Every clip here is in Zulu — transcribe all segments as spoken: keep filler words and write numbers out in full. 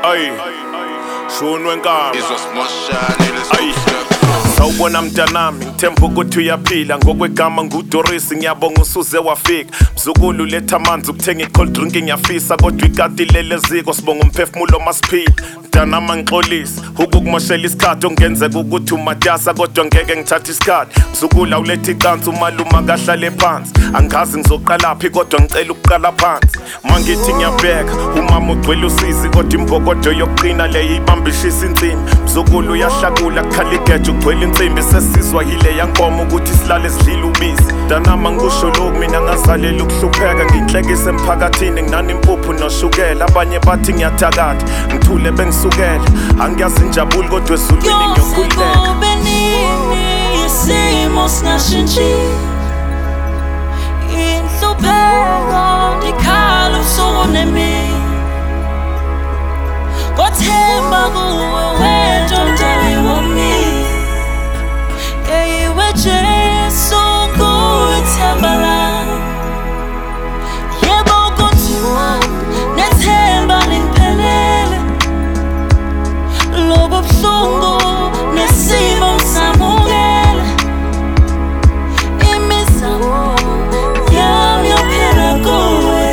Ay, shunwe nkama Ay, sawubona mntanami ngithemba ukuthi uyaphila ngokwegama nguDoris ngiyabonga usuze wafika mzukulu letha amanzi ukuthenga i-cold drink ngiyafisa kodwa ikati lele ziko sibonga umphefumulo masiphila mntanami ngixolisa ukukumoshela isikhathi ongenzeka ukuthi umatasa kodwa ngeke ngithathe isikhathi mzukulu awuletha icansi umaluma kahlale phansi angazi ngizoqalaphi kodwa ngicela ukuqala phansi mangithi ngiyabheka umama ugcwele usizi kodwa imbokodo yokuqina le ibambishisa insimbi mzukulu uyahlakula kukhala igeja ugcwele insimbi sesizwa yile yankomo ukuthi silale sidlile ubisi mntanami ngikusho lokhu mina ngazalela ukuhlupheka nginhlekisa emphakathini nginani impuphu noshukela abanye bathi ngiyathakatha ngithule bengisukela angiyazi injabulo kodwa ezulwini ngiyokhululeka isimo singashintshi inhlupheko ndikhala usuku nemini ngothemba kuwe wedwa mdali wami yeyiwe Jesu kuyithemba lami yebo kunzima nethemba liphelele lobo buhlungu nesimo ngisamukele imizamo yami yophela kuwe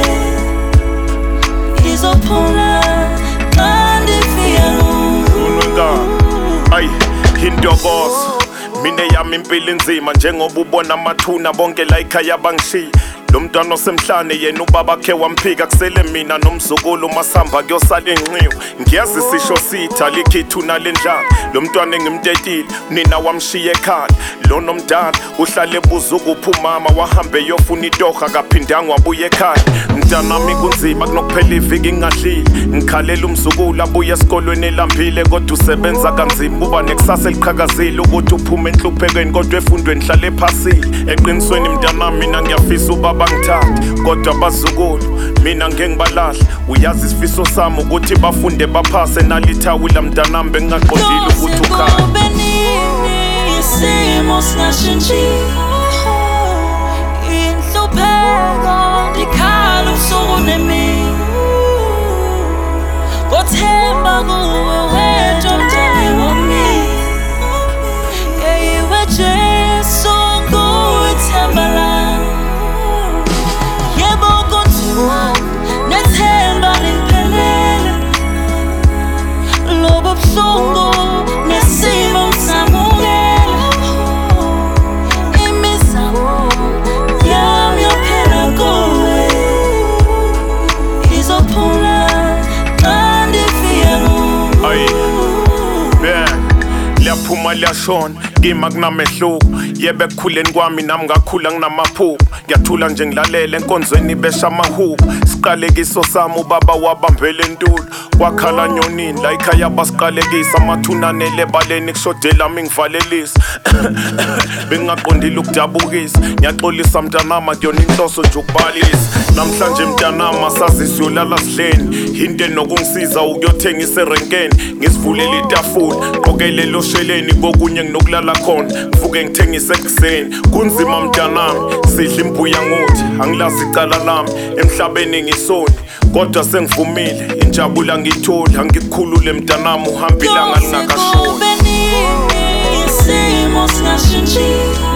izophula xa ndifika Ay, intokozo mina yami impilo inzima njengoba ubona amathuna bonke la ekhaya bangishiya lo mntwana osemhlane yena ubaba khe wamphika kusele mina nomzukulu masamba kuyosala enqiwe ngiyazi sisho sitha likhithuna lendlala lo mntwana engimtetile nina wamshiya ekhaya lo nomdala uhlale ebuza ukuphi umama wahambe yofuna itoha kaphindanga wabuya ekhaya mntanami kunzima kunokuphela iviki ngingadlile ngikhalela umzukulu abuye esikolweni elambile kodwa usebenza kanzima uba nekusasa eliqhakazile ukuthi uphume enhluphekweni kodwa efundweni hlale phasile eqinisweni mntanami mina ngiyafisa ubaba ngithandi kodwa abazukulu mina ngeke ngibalahla uyazi isifiso sami ukuthi bafunde baphase nalithawu la mntanami bengaqondile ukuthi ukhaya isimo singashintshi inhlupheko ndikhala usuku nemini ngothemba kuwe wedwa mdali wami yeyiwe Jesu kuyithemba lami yebo kunzima nethemba liphelele lobo buhlungu nesimo ngisamukele imizamo yami yophela kuwe izophula xa ndifika kuwe Ay, bang liyaphuma liyashona ngima kunamehluko yebe ekukhuleni kwami nami ngakhula nginamaphupho ngiyathula nje ngilalela enkonzweni besha amahubo siqalekiso sami ubaba wabambele entulo kwakhala nyonini la ekhaya basiqalekisa amathunane lebaleni kushodela mingivalelisa bengaqondile ukudabukisa ngiyaxolisa mntanami akuyona inhloso nje ukubalisa namhlanje mntanami asazisi uyolala sidleni into enokungisiza ukuyothengisa erenkeni ngisivulela itafula qokelelo sheleni kokunye nginokulala khona ngivuke ngithengise ekuseni kunzima mntanami sidla imbuya ngothi angilazi icala lami emhlabeni ngisoni kodwa sengivumile injabula ngiyithola angikukhulule mntanami uhambile ngalingakashoni isimo singashintshi